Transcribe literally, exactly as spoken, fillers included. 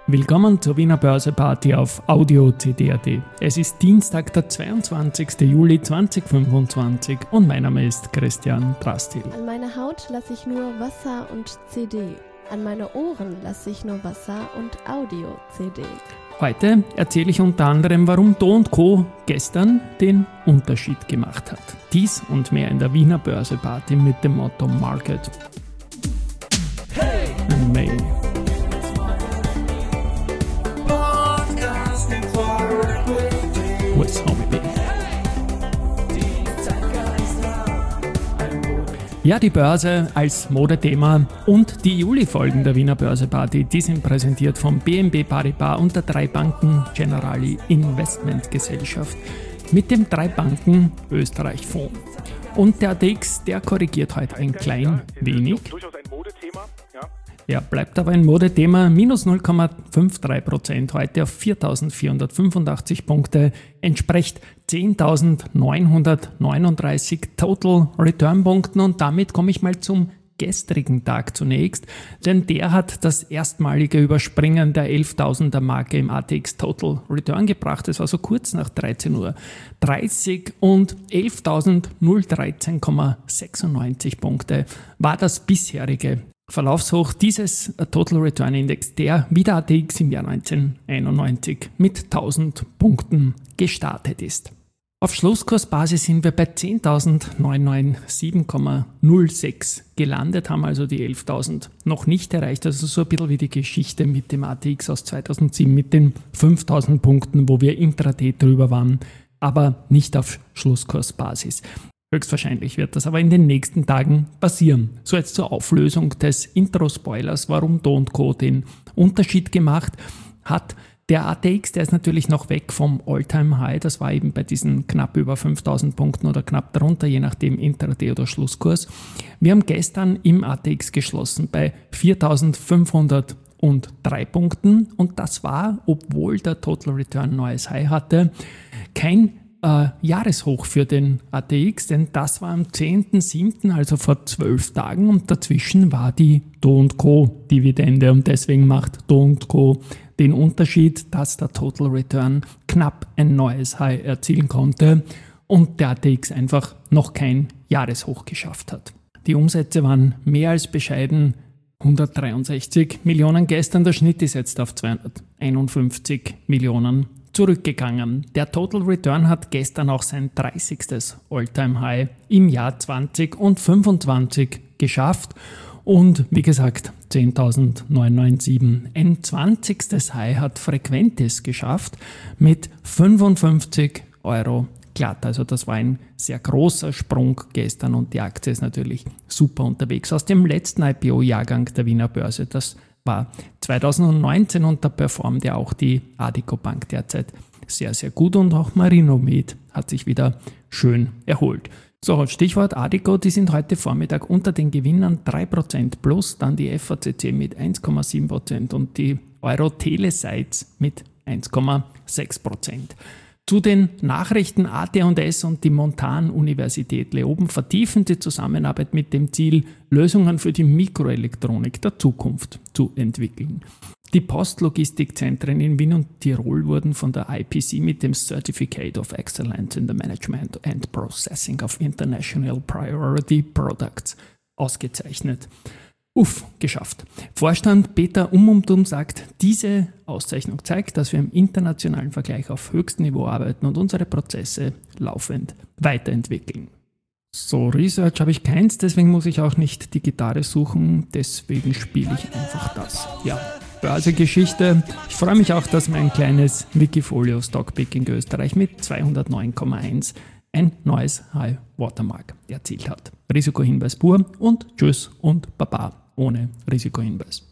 Willkommen zur Wiener Börse-Party auf Audio C D punkt A T. Es ist Dienstag, der zweiundzwanzigsten Juli zweitausendfünfundzwanzig und mein Name ist Christian Drastil. An meine Haut lasse ich nur Wasser und C D. An meine Ohren lasse ich nur Wasser und Audio-C D. Heute erzähle ich unter anderem, warum Do und Co. gestern den Unterschied gemacht hat. Dies und mehr in der Wiener Börse-Party mit dem Motto Market Hey! in May. With Zombie. Ja, die Börse als Modethema und die Juli-Folgen der Wiener Börse-Party, die sind präsentiert von B N P Paribas und der drei Banken Generali Investment Gesellschaft mit dem drei Banken Österreich Fonds. Und der A T X, der korrigiert heute ein klein wenig. Durchaus ein Modethema, ja. Ja, bleibt aber ein Modethema, minus null Komma dreiundfünfzig Prozent, heute auf viertausendvierhundertfünfundachtzig Punkte, entspricht zehntausendneunhundertneununddreißig Total Return Punkten und damit komme ich mal zum gestrigen Tag zunächst, denn der hat das erstmalige Überspringen der elftausender Marke im A T X Total Return gebracht. Es war so kurz nach dreizehn Uhr dreißig und elftausenddreizehn Komma sechsundneunzig Punkte war das bisherige Verlaufshoch dieses Total Return Index, der wie der A T X im Jahr neunzehnhunderteinundneunzig mit tausend Punkten gestartet ist. Auf Schlusskursbasis sind wir bei zehntausendneunhundertsiebenundneunzig Komma null sechs gelandet, haben also die elftausend noch nicht erreicht. Also so ein bisschen wie die Geschichte mit dem A T X aus zweitausendsieben mit den fünftausend Punkten, wo wir intraday drüber waren, aber nicht auf Schlusskursbasis. Höchstwahrscheinlich wird das aber in den nächsten Tagen passieren. So jetzt zur Auflösung des Intro-Spoilers, warum Do und Co. den Unterschied gemacht hat. Der A T X, der ist natürlich noch weg vom All-Time-High, das war eben bei diesen knapp über fünftausend Punkten oder knapp darunter, je nachdem Intraday oder Schlusskurs. Wir haben gestern im A T X geschlossen bei viertausendfünfhundertdrei Punkten und das war, obwohl der Total Return neues High hatte, kein Äh, Jahreshoch für den A T X, denn das war am zehnten siebten, also vor zwölf Tagen und dazwischen war die Do und Co. Dividende und deswegen macht Do und Co. den Unterschied, dass der Total Return knapp ein neues High erzielen konnte und der A T X einfach noch kein Jahreshoch geschafft hat. Die Umsätze waren mehr als bescheiden, hundertdreiundsechzig Millionen gestern, der Schnitt ist jetzt auf zweihunderteinundfünfzig Millionen zurückgegangen. Der Total Return hat gestern auch sein dreißigstes All-Time-High im Jahr zwanzig fünfundzwanzig geschafft und wie gesagt zehntausendneunhundertsiebenundneunzig. Ein zwanzigstes High hat Frequentis geschafft mit fünfundfünfzig Euro glatt. Also das war ein sehr großer Sprung gestern und die Aktie ist natürlich super unterwegs. Aus dem letzten I P O-Jahrgang der Wiener Börse, das war zweitausendneunzehn und da performt ja auch die Addiko Bank derzeit sehr, sehr gut und auch Marinomed hat sich wieder schön erholt. So, Stichwort Addiko, die sind heute Vormittag unter den Gewinnern drei Prozent plus, dann die F A C C mit eins Komma sieben Prozent und die Euro Telesites mit eins Komma sechs Prozent. Zu den Nachrichten A T und S und die Montan-Universität Leoben vertiefen die Zusammenarbeit mit dem Ziel, Lösungen für die Mikroelektronik der Zukunft zu entwickeln. Die Postlogistikzentren in Wien und Tirol wurden von der I P C mit dem Certificate of Excellence in the Management and Processing of International Priority Products ausgezeichnet. Uff, geschafft. Vorstand Peter Umumtum sagt, diese Auszeichnung zeigt, dass wir im internationalen Vergleich auf höchstem Niveau arbeiten und unsere Prozesse laufend weiterentwickeln. So, Research habe ich keins, deswegen muss ich auch nicht die Gitarre suchen, deswegen spiele ich einfach das. Ja, Börsegeschichte. Ich freue mich auch, dass mein kleines Wikifolio Stockpicking Österreich mit zweihundertneun Komma eins ein neues High Watermark erzielt hat. Risikohinweis pur und tschüss und baba ohne Risikohinweis.